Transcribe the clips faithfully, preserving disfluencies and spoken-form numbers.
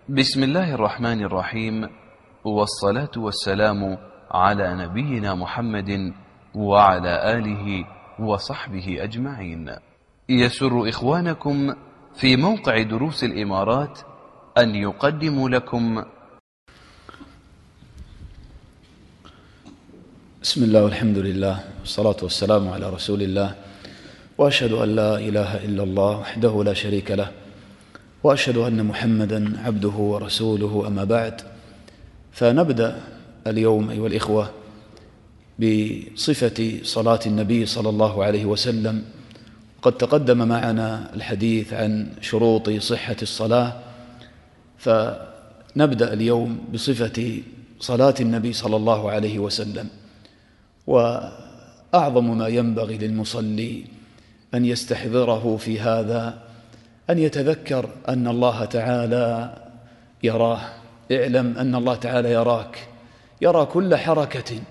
بسم الله الرحمن الرحيم، والصلاة والسلام على نبينا محمد وعلى آله وصحبه أجمعين. يسر إخوانكم في موقع دروس الإمارات أن يقدموا لكم بسم الله والحمد لله والصلاة والسلام على رسول الله، وأشهد أن لا إله إلا الله وحده لا شريك له، وأشهد أن محمدًا عبده ورسوله. أما بعد، فنبدأ اليوم أيها الإخوة بصفة صلاة النبي صلى الله عليه وسلم. قد تقدم معنا الحديث عن شروط صحة الصلاة، فنبدأ اليوم بصفة صلاة النبي صلى الله عليه وسلم. وأعظم ما ينبغي للمصلي أن يستحضره في هذا أن يتذكر أن الله تعالى يراه. اعلم أن الله تعالى يراك، يرى كل حركة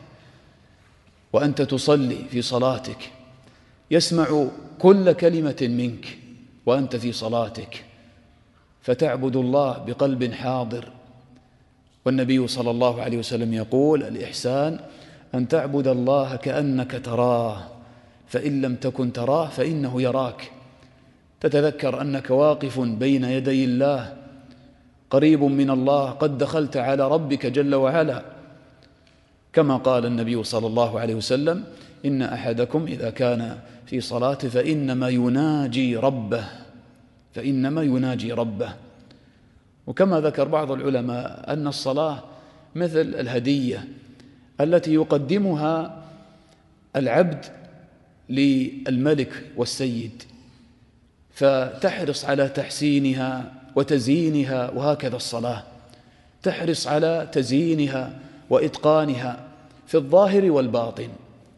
وأنت تصلي في صلاتك، يسمع كل كلمة منك وأنت في صلاتك، فتعبد الله بقلب حاضر. والنبي صلى الله عليه وسلم يقول: الإحسان أن تعبد الله كأنك تراه، فإن لم تكن تراه فإنه يراك. تتذكر أنك واقف بين يدي الله، قريب من الله، قد دخلت على ربك جل وعلا، كما قال النبي صلى الله عليه وسلم: إن أحدكم إذا كان في صلاته فإنما يناجي ربه فإنما يناجي ربه. وكما ذكر بعض العلماء أن الصلاة مثل الهدية التي يقدمها العبد للملك والسيد، فتحرص على تحسينها وتزيينها. وهكذا الصلاة تحرص على تزيينها وإتقانها في الظاهر والباطن.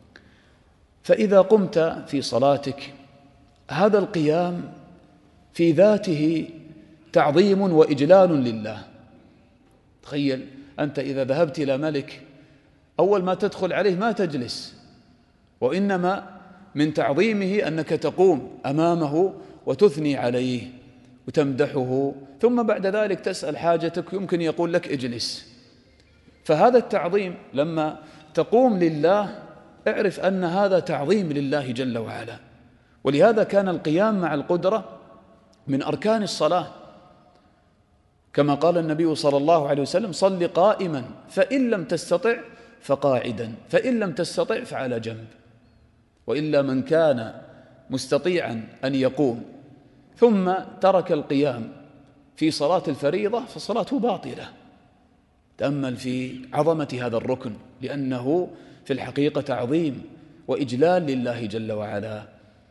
فإذا قمت في صلاتك، هذا القيام في ذاته تعظيم وإجلال لله. تخيل أنت إذا ذهبت إلى ملك، أول ما تدخل عليه ما تجلس، وإنما من تعظيمه أنك تقوم أمامه وتثني عليه وتمدحه، ثم بعد ذلك تسأل حاجتك، يمكن يقول لك اجلس. فهذا التعظيم لما تقوم لله، اعرف أن هذا تعظيم لله جل وعلا. ولهذا كان القيام مع القدرة من أركان الصلاة، كما قال النبي صلى الله عليه وسلم: صل قائما فإن لم تستطع فقاعدا فإن لم تستطع فعلى جنب. وإلا من كان مستطيعا أن يقوم ثم ترك القيام في صلاة الفريضة فصلاته باطلة. تأمل في عظمة هذا الركن، لأنه في الحقيقة تعظيم وإجلال لله جل وعلا.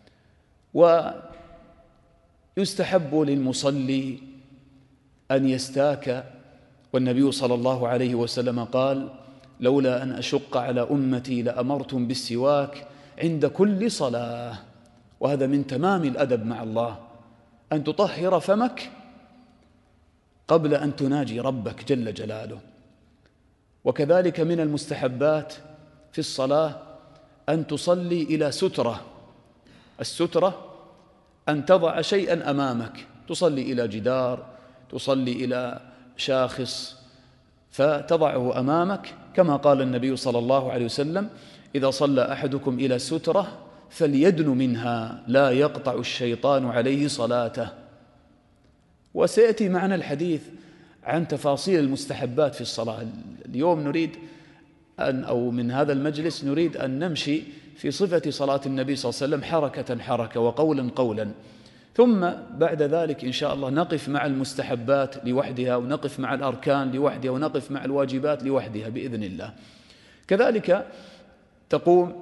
ويستحب للمصلي أن يستاك، والنبي صلى الله عليه وسلم قال: لولا أن أشق على أمتي لأمرتم بالسواك عند كل صلاة. وهذا من تمام الأدب مع الله، أن تطهر فمك قبل أن تناجي ربك جل جلاله. وكذلك من المستحبات في الصلاة أن تصلي إلى سترة. السترة أن تضع شيئا أمامك، تصلي إلى جدار، تصلي إلى شاخص، فتضعه أمامك، كما قال النبي صلى الله عليه وسلم: إذا صلى أحدكم إلى سترة فليدن منها لا يقطع الشيطان عليه صلاته. وسيأتي معنا الحديث عن تفاصيل المستحبات في الصلاة. اليوم نريد أن أو من هذا المجلس نريد أن نمشي في صفة صلاة النبي صلى الله عليه وسلم حركة حركة وقولا قولا، ثم بعد ذلك إن شاء الله نقف مع المستحبات لوحدها، ونقف مع الأركان لوحدها، ونقف مع الواجبات لوحدها بإذن الله. كذلك تقوم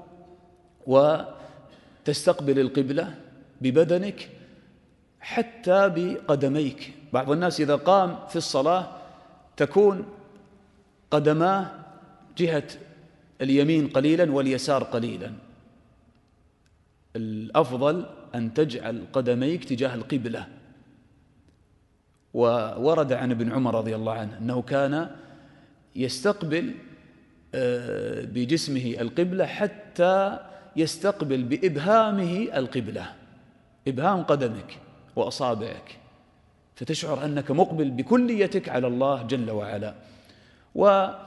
وتستقبل القبلة ببدنك حتى بقدميك. بعض الناس إذا قام في الصلاة تكون قدماه جهة اليمين قليلا واليسار قليلا. الأفضل أن تجعل قدميك تجاه القبلة. وورد عن ابن عمر رضي الله عنه أنه كان يستقبل بجسمه القبلة حتى يستقبل بإبهامه القبلة، إبهام قدمك وأصابعك، فتشعر أنك مقبل بكليتك على الله جل وعلا. وإذا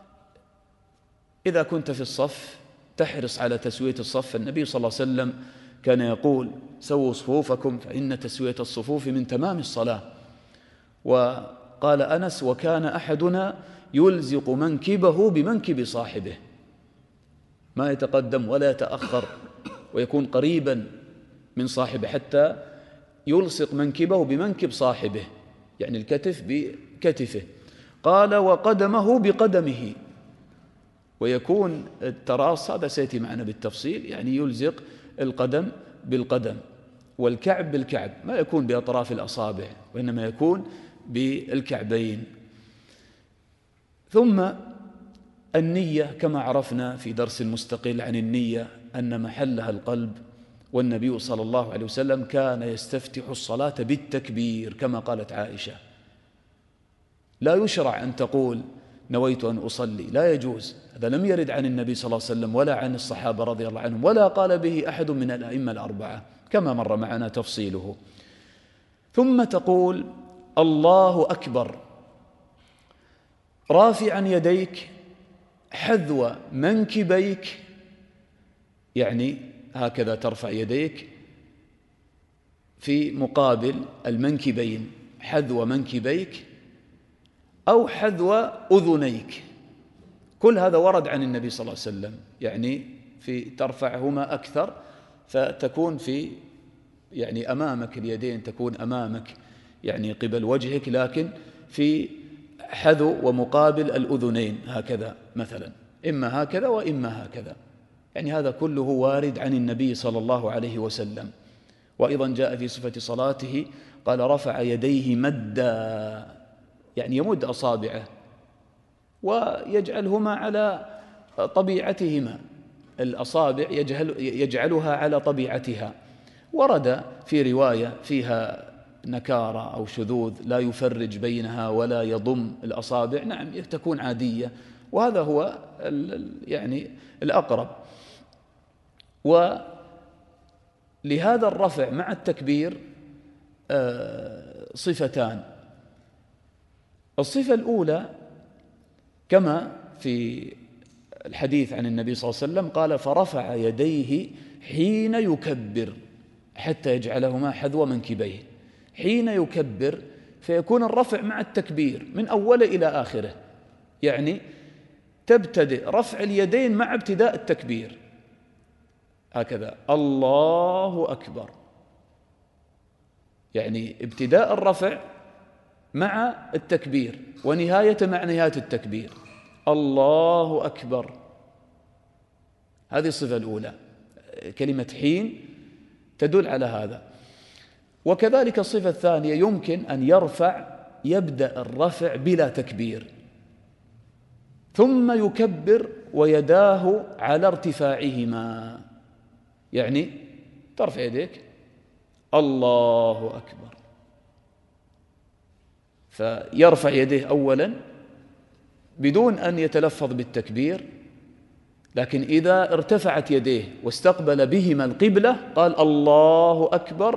كنت في الصف تحرص على تسوية الصف. النبي صلى الله عليه وسلم كان يقول: سووا صفوفكم فإن تسوية الصفوف من تمام الصلاة. وقال أنس: وكان أحدنا يلزق منكبه بمنكب صاحبه، ما يتقدم ولا يتأخر ويكون قريبا من صاحبه حتى يلصق منكبه بمنكب صاحبه، يعني الكتف بكتفه. قال: وقدمه بقدمه، ويكون التراص هذا سيأتي معنا بالتفصيل، يعني يلزق القدم بالقدم والكعب بالكعب، ما يكون بأطراف الأصابع وإنما يكون بالكعبين. ثم النية كما عرفنا في درس مستقل عن النية أن محلها القلب، والنبي صلى الله عليه وسلم كان يستفتح الصلاة بالتكبير كما قالت عائشة. لا يشرع أن تقول نويت أن أصلي، لا يجوز، هذا لم يرد عن النبي صلى الله عليه وسلم ولا عن الصحابة رضي الله عنهم، ولا قال به أحد من الأئمة الأربعة كما مر معنا تفصيله. ثم تقول الله أكبر رافعا يديك حذو منكبيك، يعني هكذا ترفع يديك في مقابل المنكبين، حذو منكبيك أو حذو أذنيك، كل هذا ورد عن النبي صلى الله عليه وسلم، يعني في ترفعهما أكثر فتكون في يعني أمامك، اليدين تكون أمامك يعني قبل وجهك، لكن في حذو ومقابل الأذنين هكذا مثلا، إما هكذا وإما هكذا، يعني هذا كله وارد عن النبي صلى الله عليه وسلم. وأيضا جاء في صفة صلاته قال: رفع يديه مدا، يعني يمد أصابعه ويجعلهما على طبيعتهما، الأصابع يجعل يجعلها على طبيعتها. ورد في رواية فيها نكارة أو شذوذ لا يفرج بينها ولا يضم الأصابع، نعم تكون عادية، وهذا هو يعني الأقرب. ولهذا الرفع مع التكبير صفتان. الصفة الأولى كما في الحديث عن النبي صلى الله عليه وسلم قال: فرفع يديه حين يكبر حتى يجعلهما حذو منكبيه، حين يكبر، فيكون الرفع مع التكبير من أوله إلى آخره، يعني تبتدئ رفع اليدين مع ابتداء التكبير، هكذا الله أكبر، يعني ابتداء الرفع مع التكبير ونهاية مع نهاية التكبير، الله أكبر. هذه الصفة الأولى، كلمة حين تدل على هذا. وكذلك الصفة الثانية يمكن أن يرفع، يبدأ الرفع بلا تكبير ثم يكبر ويداه على ارتفاعهما، يعني ترفع يديك الله أكبر، فيرفع يديه أولا بدون أن يتلفظ بالتكبير، لكن إذا ارتفعت يديه واستقبل بهما القبلة قال الله أكبر،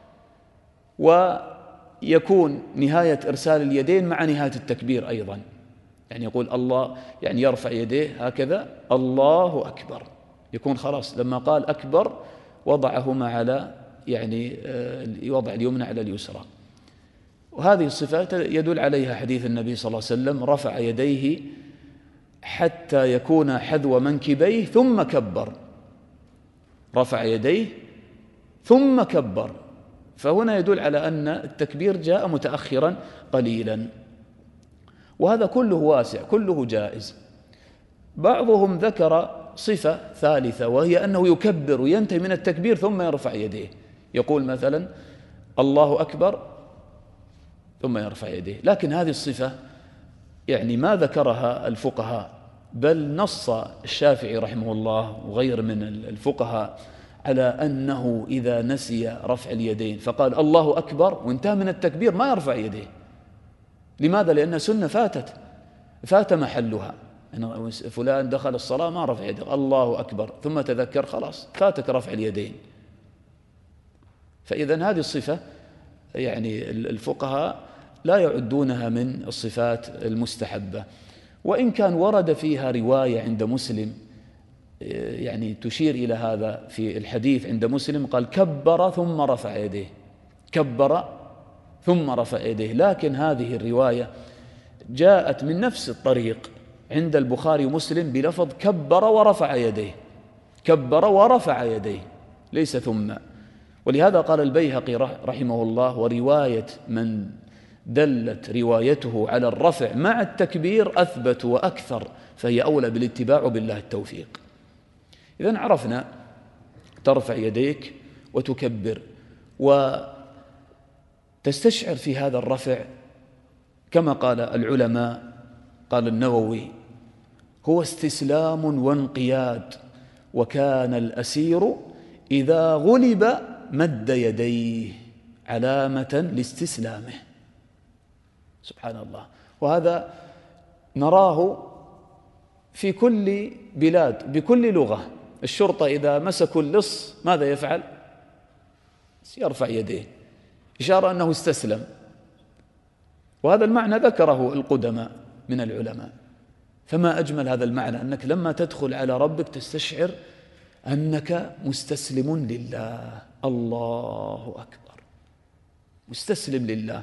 ويكون نهاية إرسال اليدين مع نهاية التكبير أيضا، يعني يقول الله، يعني يرفع يديه هكذا الله أكبر، يكون خلاص لما قال أكبر وضعهما على يعني يوضع اليمنى على اليسرى. وهذه الصفات يدل عليها حديث النبي صلى الله عليه وسلم: رفع يديه حتى يكون حذو منكبيه ثم كبر، رفع يديه ثم كبر، فهنا يدل على أن التكبير جاء متأخرا قليلا، وهذا كله واسع كله جائز. بعضهم ذكر صفة ثالثة وهي أنه يكبر وينتهي من التكبير ثم يرفع يديه، يقول مثلا الله أكبر ثم يرفع يديه، لكن هذه الصفة يعني ما ذكرها الفقهاء، بل نص الشافعي رحمه الله وغير من الفقهاء على أنه إذا نسي رفع اليدين فقال الله أكبر وانتهى من التكبير ما يرفع يديه. لماذا؟ لأن سنة فاتت فات محلها، يعني فلان دخل الصلاة ما رفع يده الله أكبر ثم تذكر خلاص فاتك رفع اليدين. فإذا هذه الصفة يعني الفقهاء لا يعدونها من الصفات المستحبة، وإن كان ورد فيها رواية عند مسلم يعني تشير إلى هذا. في الحديث عند مسلم قال كبر ثم رفع يديه، كبر ثم رفع يديه، لكن هذه الرواية جاءت من نفس الطريق عند البخاري ومسلم بلفظ كبر ورفع يديه، كبر ورفع يديه ليس ثم. ولهذا قال البيهقي رحمه الله ورواية من دلت روايته على الرفع مع التكبير أثبت وأكثر، فهي أولى بالاتباع وبالله التوفيق. إذن عرفنا ترفع يديك وتكبر وتستشعر في هذا الرفع كما قال العلماء، قال النووي هو استسلام وانقياد، وكان الأسير إذا غلب مد يديه علامة لاستسلامه. سبحان الله. وهذا نراه في كل بلاد بكل لغة. الشرطة إذا مسكوا اللص ماذا يفعل؟ يرفع يديه إشارة أنه استسلم. وهذا المعنى ذكره القدماء من العلماء. فما أجمل هذا المعنى، أنك لما تدخل على ربك تستشعر أنك مستسلم لله. الله أكبر، مستسلم لله.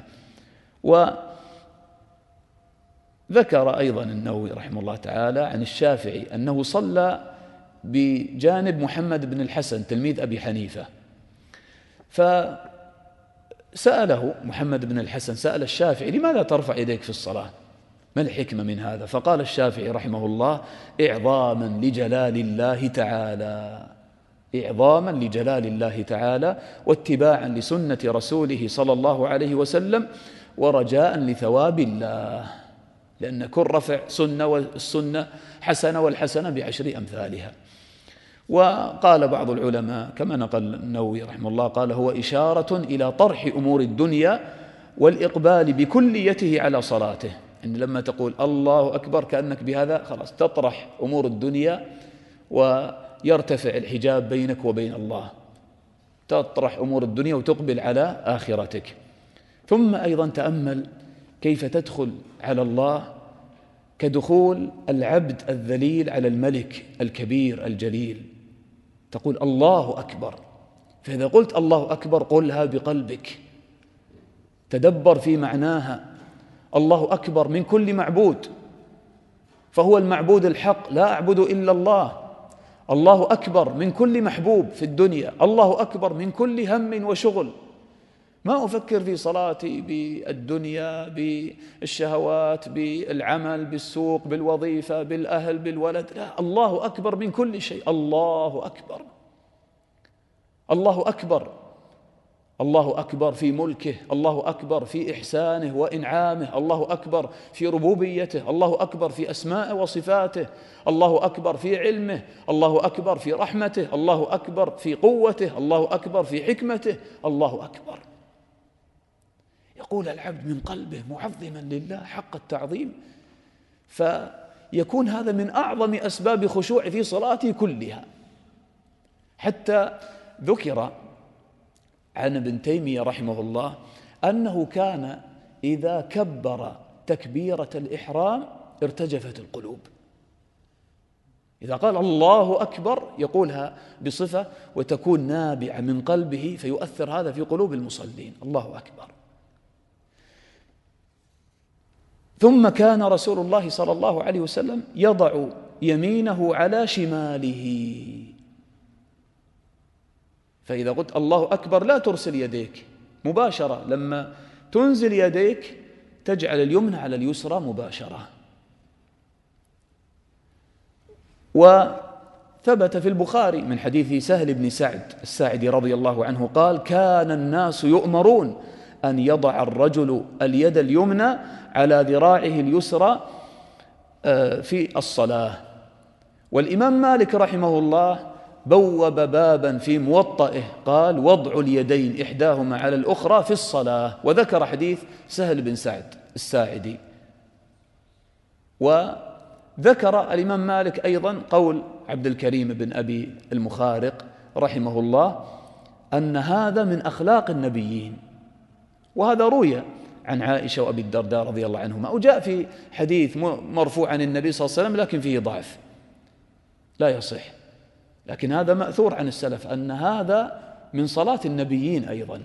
وذكر أيضا النووي رحمه الله تعالى عن الشافعي أنه صلى بجانب محمد بن الحسن تلميذ أبي حنيفة، فسأله محمد بن الحسن سأل الشافعي لماذا ترفع يديك في الصلاة؟ ما الحكمة من هذا؟ فقال الشافعي رحمه الله إعظاما لجلال الله تعالى، إعظاما لجلال الله تعالى واتباعا لسنة رسوله صلى الله عليه وسلم ورجاء لثواب الله، لأن كل رفع سنة والسنة حسنة والحسنة بعشر أمثالها. وقال بعض العلماء كما نقل النووي رحمه الله قال هو إشارة إلى طرح أمور الدنيا والإقبال بكليته على صلاته. إن لما تقول الله أكبر كأنك بهذا خلاص تطرح أمور الدنيا ويرتفع الحجاب بينك وبين الله، تطرح أمور الدنيا وتقبل على آخرتك. ثم أيضا تأمل كيف تدخل على الله كدخول العبد الذليل على الملك الكبير الجليل، تقول الله أكبر. فإذا قلت الله أكبر قلها بقلبك، تدبر في معناها. الله أكبر من كل معبود، فهو المعبود الحق، لا أعبد إلا الله. الله أكبر من كل محبوب في الدنيا، الله أكبر من كل هم وشغل. ما أفكر في صلاتي بالدنيا، بالشهوات، بالعمل، بالسوق، بالوظيفة، بالأهل، بالولد، لا، الله أكبر من كل شيء. الله أكبر، الله أكبر، الله أكبر في ملكه، الله أكبر في إحسانه وإنعامه، الله أكبر في ربوبيته، الله أكبر في أسمائه وصفاته، الله أكبر في علمه، الله أكبر في رحمته، الله أكبر في قوته، الله أكبر في حكمته، الله أكبر. يقول العبد من قلبه معظما لله حق التعظيم، فيكون هذا من أعظم أسباب خشوع في صلاته كلها. حتى ذكر عن ابن تيمية رحمه الله أنه كان إذا كبر تكبيرة الإحرام ارتجفت القلوب. إذا قال الله أكبر يقولها بصفة وتكون نابعة من قلبه، فيؤثر هذا في قلوب المصلين. الله أكبر. ثم كان رسول الله صلى الله عليه وسلم يضع يمينه على شماله، فإذا قلت الله أكبر لا ترسل يديك مباشرة، لما تنزل يديك تجعل اليمنى على اليسرى مباشرة. وثبت في البخاري من حديث سهل بن سعد الساعدي رضي الله عنه قال كان الناس يؤمرون أن يضع الرجل اليد اليمنى على ذراعه اليسرى في الصلاة. والإمام مالك رحمه الله بوب بابا في موطئه قال وضع اليدين إحداهما على الأخرى في الصلاة، وذكر حديث سهل بن سعد الساعدي. وذكر الإمام مالك أيضا قول عبد الكريم بن أبي المخارق رحمه الله أن هذا من أخلاق النبيين، وهذا روي عن عائشة وأبي الدرداء رضي الله عنهما، وجاء في حديث مرفوع عن النبي صلى الله عليه وسلم لكن فيه ضعف لا يصح، لكن هذا مأثور عن السلف أن هذا من صلاة النبيين أيضا.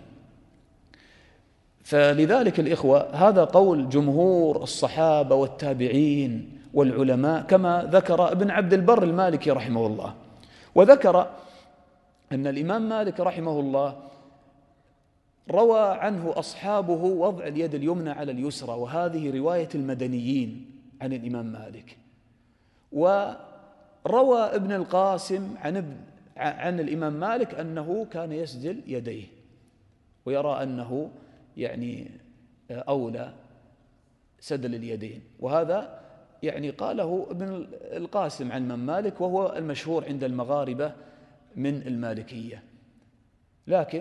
فلذلك الإخوة هذا قول جمهور الصحابة والتابعين والعلماء كما ذكر ابن عبد البر المالكي رحمه الله. وذكر أن الإمام مالك رحمه الله روى عنه أصحابه وضع اليد اليمنى على اليسرى، وهذه رواية المدنيين عن الإمام مالك. وروى ابن القاسم عن, ابن عن الإمام مالك أنه كان يسدل يديه ويرى أنه يعني أولى سدل اليدين، وهذا يعني قاله ابن القاسم عن الإمام مالك وهو المشهور عند المغاربة من المالكية. لكن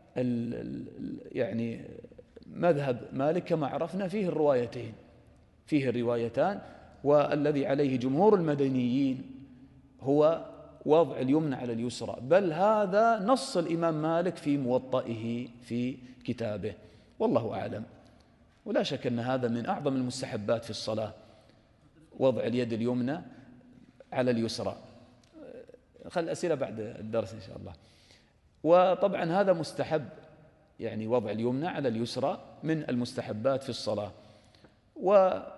يعني مذهب مالك كما عرفنا فيه الروايتين فيه الروايتان والذي عليه جمهور المدنيين هو وضع اليمنى على اليسرى، بل هذا نص الإمام مالك في موطئه في كتابه، والله أعلم. ولا شك أن هذا من أعظم المستحبات في الصلاة، وضع اليد اليمنى على اليسرى. خل الأسئلة بعد الدرس إن شاء الله. وطبعا هذا مستحب، يعني وضع اليمنى على اليسرى من المستحبات في الصلاة. وجاء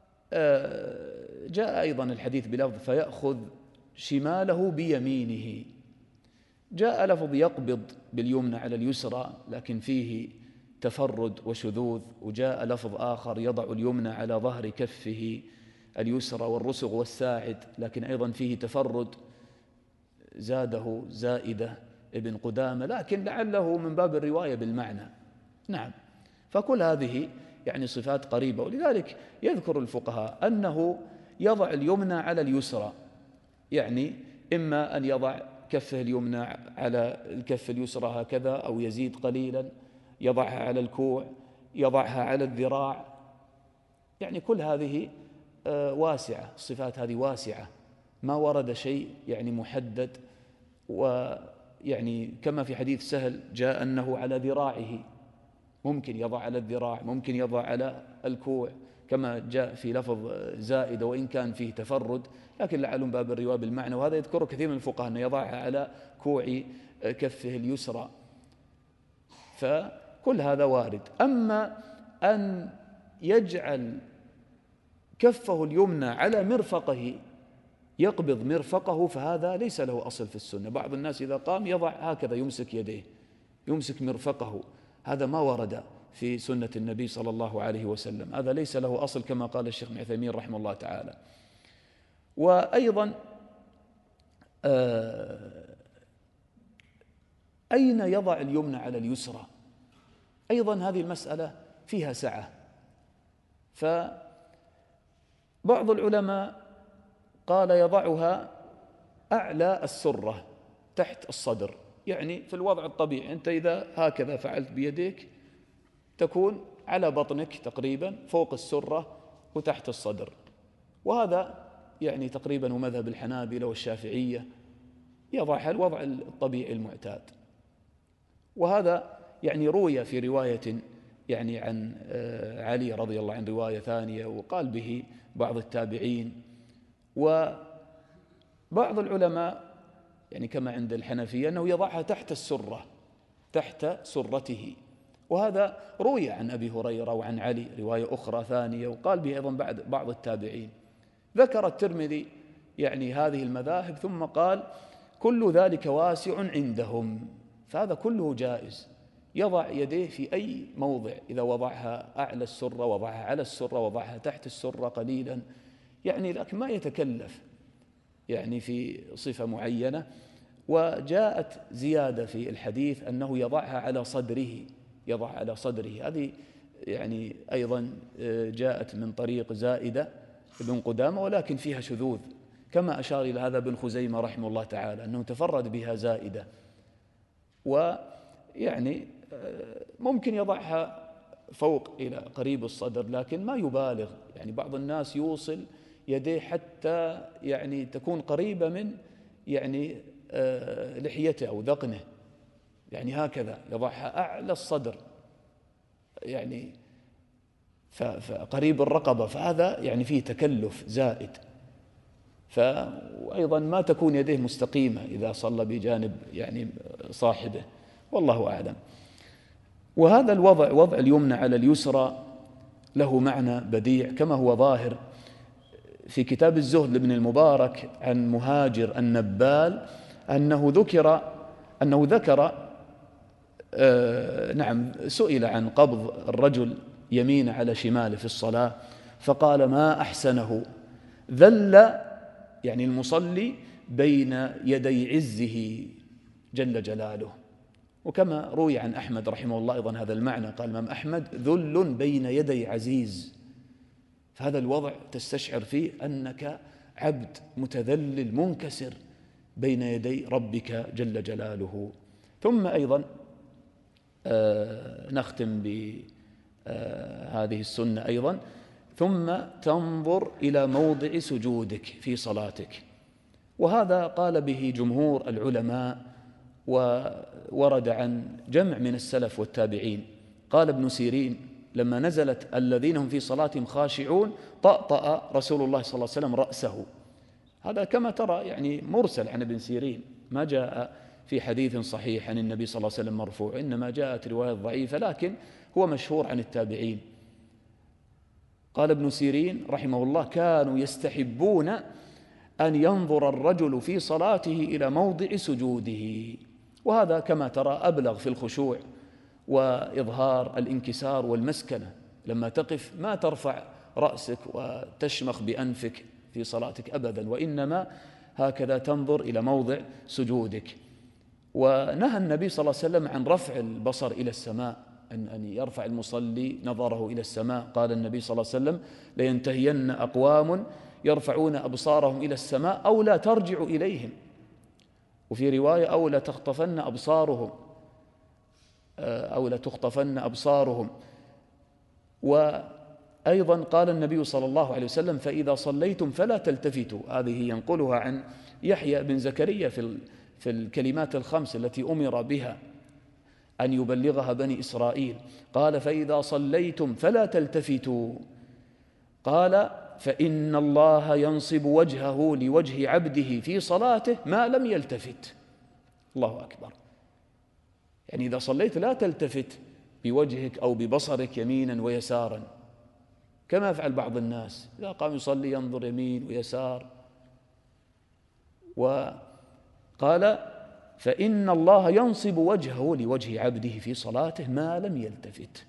أيضا الحديث بلفظ فيأخذ شماله بيمينه، جاء لفظ يقبض باليمنى على اليسرى لكن فيه تفرد وشذوذ، وجاء لفظ آخر يضع اليمنى على ظهر كفه اليسرى والرسغ والساعد لكن أيضا فيه تفرد، زاده زائدة ابن قدامة، لكن لعله من باب الرواية بالمعنى. نعم، فكل هذه يعني صفات قريبة. ولذلك يذكر الفقهاء أنه يضع اليمنى على اليسرى، يعني إما أن يضع كفه اليمنى على الكف اليسرى هكذا أو يزيد قليلا، يضعها على الكوع، يضعها على الذراع، يعني كل هذه واسعة، الصفات هذه واسعة، ما ورد شيء يعني محدد. ويعني كما في حديث سهل جاء أنه على ذراعه، ممكن يضع على الذراع، ممكن يضع على الكوع، كما جاء في لفظ زائد وإن كان فيه تفرد، لكن لعلهم باب الرواية بالمعنى. وهذا يذكره كثير من الفقهاء أنه يضعها على كوع كفه اليسرى، فكل هذا وارد. أما أن يجعل كفه اليمنى على مرفقه، يقبض مرفقه، فهذا ليس له أصل في السنة. بعض الناس إذا قام يضع هكذا، يمسك يديه، يمسك مرفقه، هذا ما ورد في سنة النبي صلى الله عليه وسلم، هذا ليس له أصل كما قال الشيخ ابن عثيمين رحمه الله تعالى. وأيضا أين يضع اليمنى على اليسرى؟ أيضا هذه المسألة فيها سعة. فبعض العلماء قال يضعها أعلى السرة تحت الصدر، يعني في الوضع الطبيعي أنت إذا هكذا فعلت بيديك تكون على بطنك تقريبا فوق السرة وتحت الصدر، وهذا يعني تقريبا هو مذهب الحنابلة والشافعية، يضعها الوضع الطبيعي المعتاد. وهذا يعني روي في رواية يعني عن علي رضي الله عنه رواية ثانية، وقال به بعض التابعين. وبعض العلماء يعني كما عند الحنفية أنه يضعها تحت السرة، تحت سرته، وهذا روي عن أبي هريرة وعن علي رواية أخرى ثانية، وقال به أيضا بعد بعض التابعين. ذكر الترمذي يعني هذه المذاهب ثم قال كل ذلك واسع عندهم، فهذا كله جائز، يضع يديه في أي موضع، إذا وضعها أعلى السرة وضعها على السرة، وضعها تحت السرة قليلا، يعني لكن ما يتكلف يعني في صفة معينة. وجاءت زيادة في الحديث أنه يضعها على صدره، يضع على صدره، هذه يعني أيضا جاءت من طريق زائدة ابن قدامة ولكن فيها شذوذ، كما أشار إلى هذا ابن خزيمة رحمه الله تعالى أنه تفرد بها زائدة. ويعني ممكن يضعها فوق إلى قريب الصدر لكن ما يبالغ، يعني بعض الناس يوصل يديه حتى يعني تكون قريبة من يعني لحيته أو ذقنه، يعني هكذا يضعها أعلى الصدر، يعني فقريب الرقبة، فهذا يعني فيه تكلف زائد. فأيضا ما تكون يديه مستقيمة إذا صلى بجانب يعني صاحبه، والله أعلم. وهذا الوضع، وضع اليمنى على اليسرى، له معنى بديع كما هو ظاهر في كتاب الزهد لابن المبارك عن مهاجر النبال أنه ذكر أنه ذكر آه نعم سئل عن قبض الرجل يمينه على شماله في الصلاة، فقال: ما أحسنه، ذل يعني المصلي بين يدي عزه جل جلاله. وكما روي عن أحمد رحمه الله أيضا هذا المعنى، قال الإمام أحمد: ذل بين يدي عزيز. فهذا الوضع تستشعر فيه أنك عبد متذلل منكسر بين يدي ربك جل جلاله. ثم أيضا آه نختم بهذه آه السنة أيضا: ثم تنظر إلى موضع سجودك في صلاتك. وهذا قال به جمهور العلماء، وورد عن جمع من السلف والتابعين. قال ابن سيرين: لما نزلت الذين هم في صلاتهم خاشعون طأطأ رسول الله صلى الله عليه وسلم رأسه. هذا كما ترى يعني مرسل عن ابن سيرين، ما جاء في حديث صحيح عن النبي صلى الله عليه وسلم مرفوع، إنما جاءت رواية ضعيفة، لكن هو مشهور عن التابعين. قال ابن سيرين رحمه الله: كانوا يستحبون أن ينظر الرجل في صلاته إلى موضع سجوده. وهذا كما ترى أبلغ في الخشوع وإظهار الانكسار والمسكنة. لما تقف ما ترفع رأسك وتشمخ بأنفك في صلاتك أبدا، وإنما هكذا تنظر إلى موضع سجودك. ونهى النبي صلى الله عليه وسلم عن رفع البصر إلى السماء، أن يرفع المصلي نظره إلى السماء. قال النبي صلى الله عليه وسلم: لينتهين أقوام يرفعون أبصارهم إلى السماء أو لا ترجع إليهم. وفي رواية: أو لا تخطفن أبصارهم أو لا تخطفن أبصارهم. وأيضا قال النبي صلى الله عليه وسلم: فإذا صليتم فلا تلتفتوا. هذه ينقلها عن يحيى بن زكريا في في الكلمات الخمس التي أمر بها أن يبلغها بني إسرائيل. قال: فإذا صليتم فلا تلتفتوا. قال: فإن الله ينصب وجهه لوجه عبده في صلاته ما لم يلتفت. الله أكبر. يعني إذا صليت لا تلتفت بوجهك أو ببصرك يمينا ويسارا كما يفعل بعض الناس، إذا قام يصلي ينظر يمين ويسار. وقال: فإن الله ينصب وجهه لوجه عبده في صلاته ما لم يلتفت.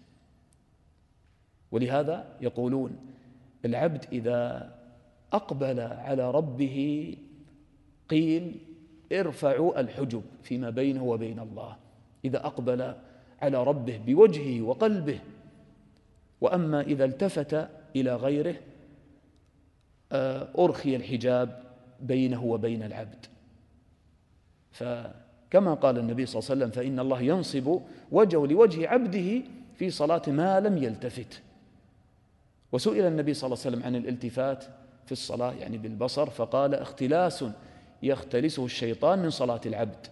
ولهذا يقولون: العبد إذا أقبل على ربه قيل ارفعوا الحجب فيما بينه وبين الله، إذا أقبل على ربه بوجهه وقلبه. وأما إذا التفت إلى غيره أرخي الحجاب بينه وبين العبد. فكما قال النبي صلى الله عليه وسلم: فإن الله ينصب وجهه لوجه عبده في صلاة ما لم يلتفت. وسئل النبي صلى الله عليه وسلم عن الالتفات في الصلاة يعني بالبصر، فقال: اختلاس يختلسه الشيطان من صلاة العبد.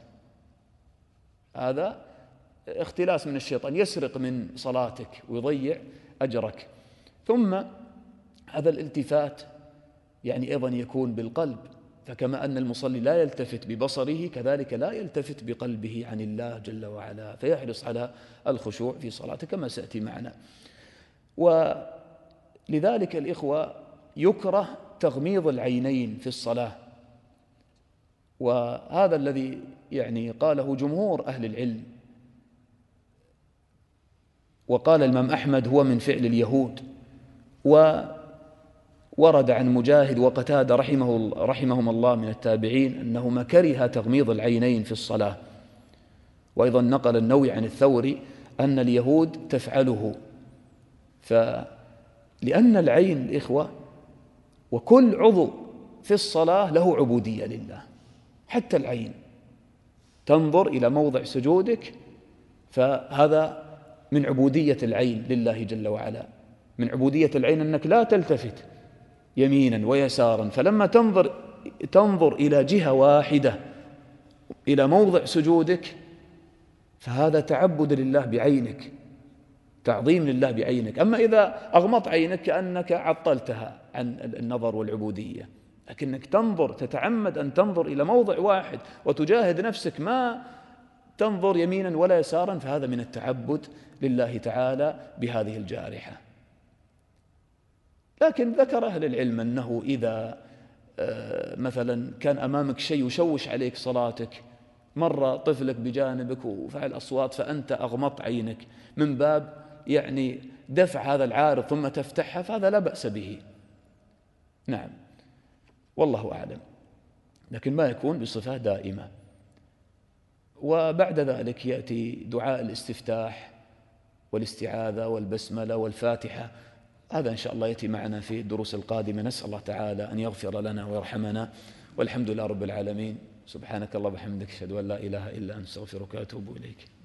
هذا اختلاس من الشيطان، يسرق من صلاتك ويضيع أجرك. ثم هذا الالتفات يعني أيضا يكون بالقلب، فكما أن المصلي لا يلتفت ببصره كذلك لا يلتفت بقلبه عن الله جل وعلا، فيحرص على الخشوع في صلاته كما سيأتي معنا. ولذلك الإخوة يكره تغميض العينين في الصلاة، وهذا الذي يعني قاله جمهور أهل العلم. وقال الإمام أحمد: هو من فعل اليهود. وورد عن مجاهد وقتادة رحمه رحمهم الله من التابعين أنهما كره تغميض العينين في الصلاة. وأيضا نقل النووي عن الثوري أن اليهود تفعله. فلأن العين الإخوة وكل عضو في الصلاة له عبودية لله، حتى العين تنظر إلى موضع سجودك، فهذا من عبودية العين لله جل وعلا. من عبودية العين أنك لا تلتفت يمينا ويسارا، فلما تنظر تنظر إلى جهة واحدة إلى موضع سجودك، فهذا تعبد لله بعينك، تعظيم لله بعينك. أما إذا أغمضت عينك كأنك عطلتها عن النظر والعبودية، لكنك تنظر، تتعمد أن تنظر إلى موضع واحد وتجاهد نفسك ما تنظر يمينا ولا يسارا، فهذا من التعبد لله تعالى بهذه الجارحة. لكن ذكر أهل العلم أنه إذا مثلا كان أمامك شيء يشوش عليك صلاتك، مر طفلك بجانبك وفعل أصوات فأنت أغمضت عينك من باب يعني دفع هذا العارض ثم تفتحها، فهذا لا بأس به. نعم والله أعلم، لكن ما يكون بصفة دائمة. وبعد ذلك يأتي دعاء الاستفتاح والاستعاذة والبسملة والفاتحة، هذا إن شاء الله يأتي معنا في الدروس القادمة. نسأل الله تعالى أن يغفر لنا ويرحمنا، والحمد لله رب العالمين. سبحانك اللهم وبحمدك، أشهد أن لا إله إلا أنت، أستغفرك وأتوب إليك.